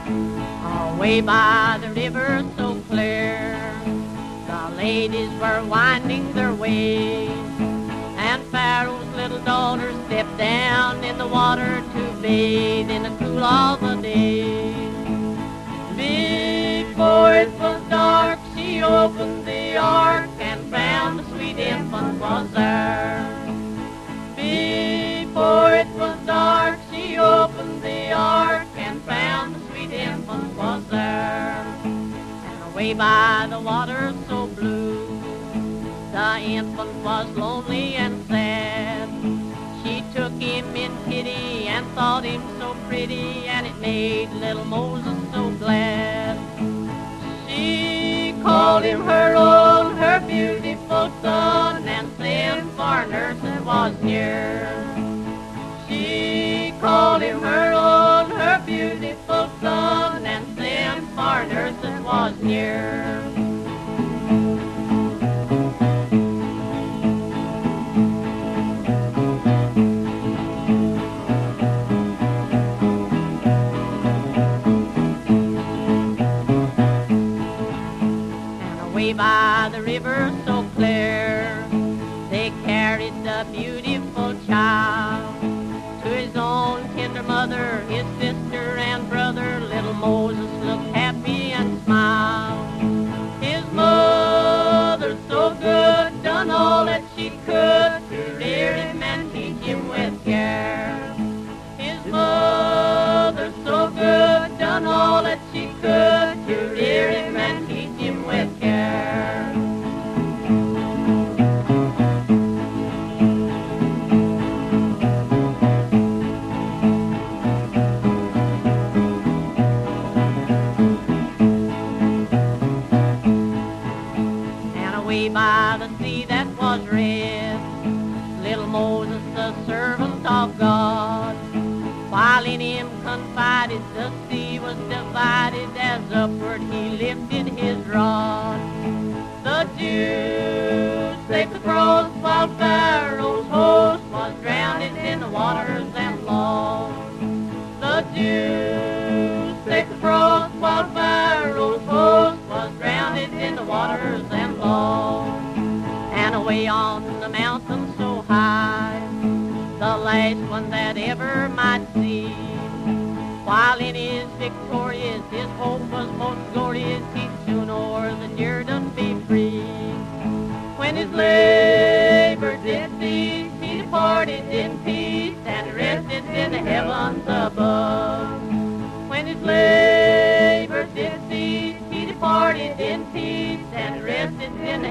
Away by the river so clear, the ladies were winding their way, and Pharaoh's little daughter stepped down in the water to bathe in the cool of the day. Before it was dark, she opened the ark and found the sweet infant was there. Before it was dark, she opened the ark and found the sweet infant was there. And away by the water so blue, the infant was lonely and sad. She took him in pity and thought him so pretty, and it made little Moses so glad. She called him her own, her beautiful son, and sent for nurse that was near. She called him her own, her beautiful son, and sent for nurse that was near. By the river so clear, they carried the beautiful child to his own tender mother, his sister and brother. Little Moses looked happy and smiled. His mother so good, done all that she could to rear him and teach him with care. His mother so good, done all that she could to rear him and teach him with care. By the sea that was red, little Moses, the servant of God, while in him confided, the sea was divided as upward he lifted his rod. The Jews saved across while Pharaoh's host was drowned in the waters and lost. The Jews saved across while Pharaoh's host was drowned in the waters and lost. And away on the mountain so high, the last one that ever might see, while in his victorious, his hope was most glorious, he'd soon o'er the Jordan be free. When his labor did cease, he departed in peace and rested in the heavens above. When his labor did cease, he departed in peace and rested in